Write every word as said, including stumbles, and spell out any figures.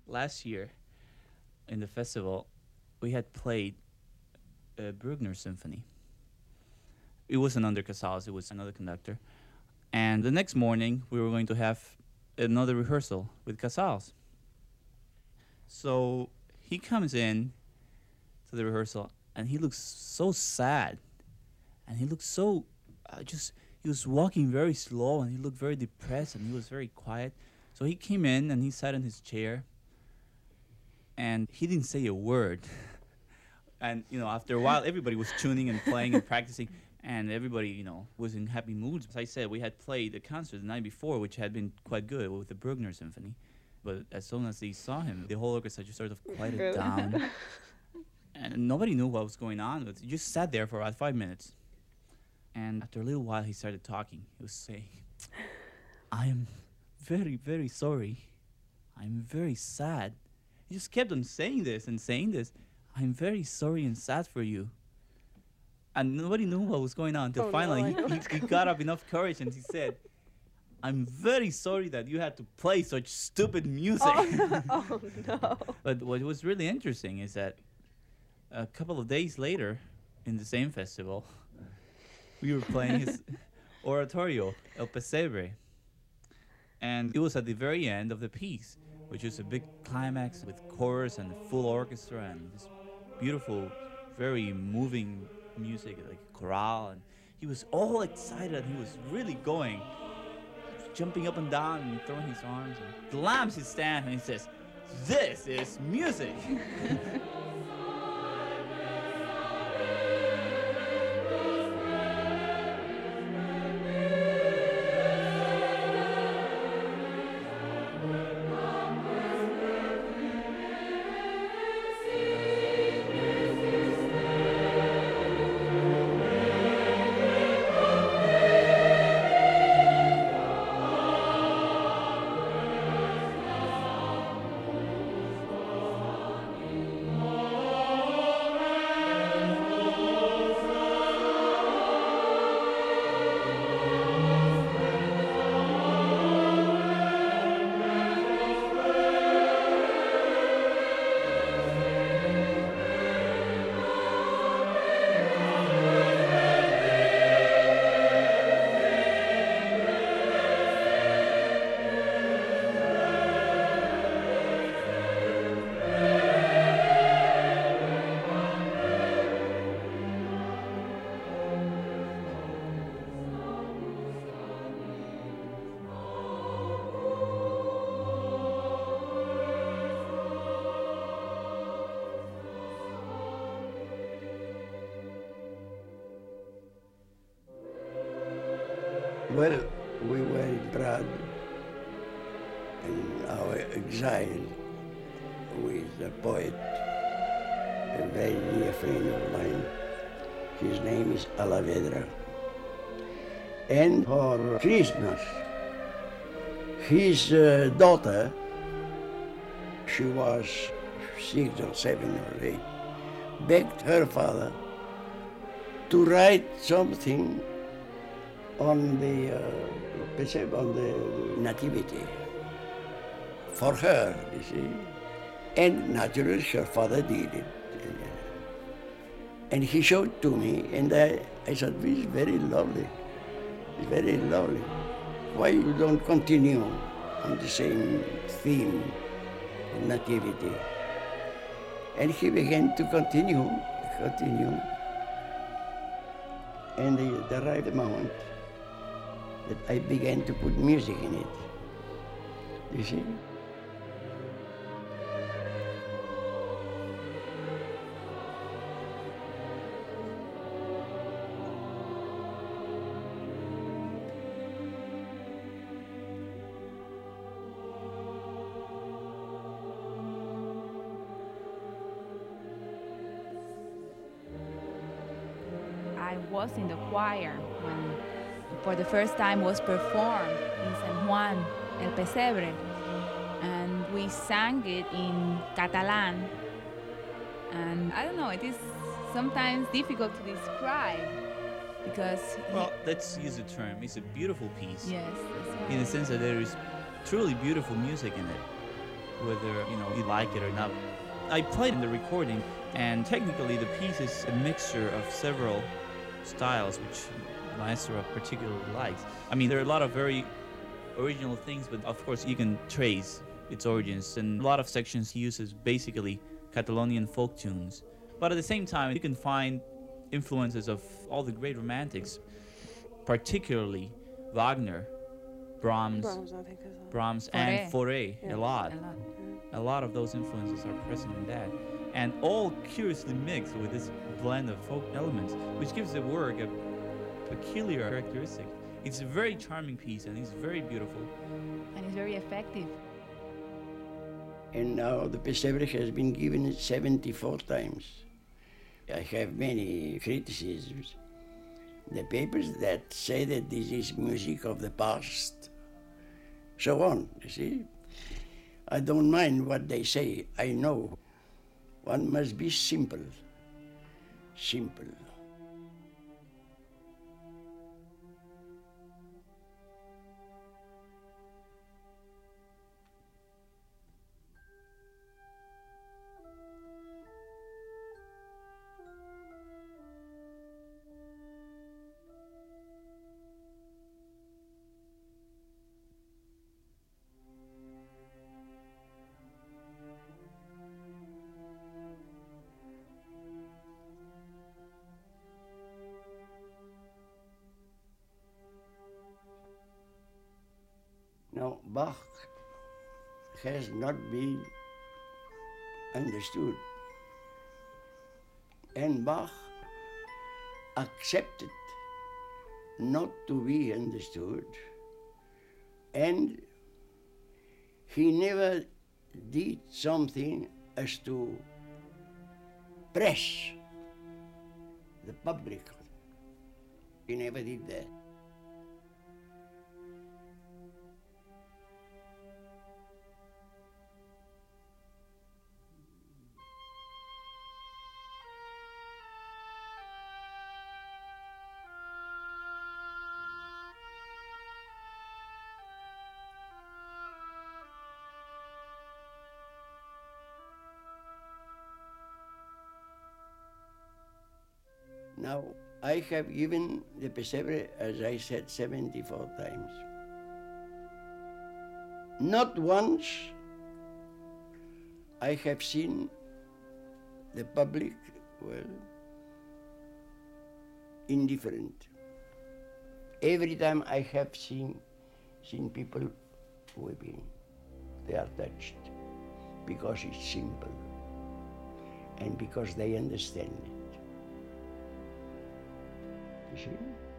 Last year in the festival, we had played a Bruckner symphony. It wasn't under Casals, it was another conductor. And the next morning, we were going to have another rehearsal with Casals. So he comes in to the rehearsal, and he looks so sad. And he looked so, uh, just, he was walking very slow, and he looked very depressed, and he was very quiet. So he came in, and he sat in his chair, and he didn't say a word. And, you know, after a while, everybody was tuning and playing and practicing, and everybody, you know, was in happy moods. As I said, we had played a concert the night before, which had been quite good with the Bruckner Symphony. But as soon as they saw him, the whole orchestra just sort of quieted down. And nobody knew what was going on. He just sat there for about five minutes. And after a little while, he started talking. He was saying, I am very, very sorry. I'm very sad. He just kept on saying this and saying this. I'm very sorry and sad for you. And nobody knew what was going on until Oh, finally no, he, he, he got up enough courage and he said, I'm very sorry that you had to play such stupid music. Oh, oh no. But what was really interesting is that a couple of days later, in the same festival, we were playing his oratorio, El Pesebre. And it was at the very end of the piece, which was a big climax with chorus and a full orchestra and this beautiful, very moving music, like chorale. And he was all excited. He was really going, jumping up and down and throwing his arms. And slams his stand and he says, this is music. Well, we were in Prague in our exile with a poet, a very dear friend of mine. His name is Alavedra. And for Christmas, his uh, daughter, she was six or seven or eight, begged her father to write something on the uh, on the nativity for her, you see. And naturally, her father did it. And he showed to me, and I, I said, this is very lovely. It's very lovely. Why you don't continue on the same theme, nativity? And he began to continue, continue. And it arrived a moment that I began to put music in it. You see? I was in the choir when for the first time was performed in San Juan, El Pesebre, and we sang it in Catalan. And I don't know, it is sometimes difficult to describe because... Well, let's use the term. It's a beautiful piece. Yes, that's right. In the sense that there is truly beautiful music in it. whether you know you like it or not. I played in the recording, and technically the piece is a mixture of several styles, which Maestro particularly likes. I mean, there are a lot of very original things, but of course you can trace its origins. And a lot of sections he uses basically Catalonian folk tunes. But at the same time, you can find influences of all the great romantics, particularly Wagner, Brahms, Brahms, I think, as well. Brahms Fauré. and Fauré, Yeah. a lot. A lot. A lot of those influences are present in that, and all curiously mixed with this blend of folk elements, which gives the work a peculiar characteristic. It's a very charming piece, and it's very beautiful. And it's very effective. And now the Pessebre has been given seventy-four times. I have many criticisms. The papers that say that this is music of the past, so on, you see. I don't mind what they say, I know. One must be simple, simple. Now, Bach has not been understood. And Bach accepted not to be understood. And he never did something as to press the public. He never did that. Now, I have given the Pessebre, as I said, seventy-four times. Not once I have seen the public, well, indifferent. Every time I have seen, seen people weeping, they are touched because it's simple and because they understand it. You see?